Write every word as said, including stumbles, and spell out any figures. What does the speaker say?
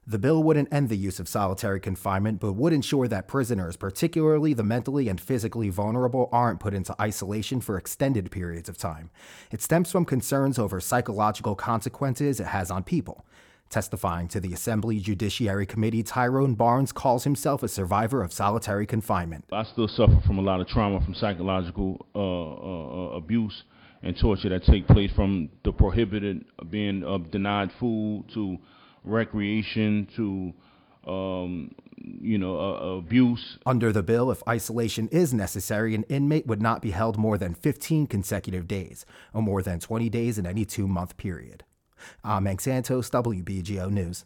The bill wouldn't end the use of solitary confinement, but would ensure that prisoners, particularly the mentally and physically vulnerable, aren't put into isolation for extended periods of time. It stems from concerns over psychological consequences it has on people. Testifying to the Assembly Judiciary Committee, Tyrone Barnes calls himself a survivor of solitary confinement. I still suffer from a lot of trauma from psychological uh, uh, abuse and torture that take place, from the prohibited, being uh, denied food, to recreation, to um, you know, uh, abuse. Under the bill, if isolation is necessary, an inmate would not be held more than fifteen consecutive days, or more than twenty days in any two-month period. I'm Hank Santos, W B G O News.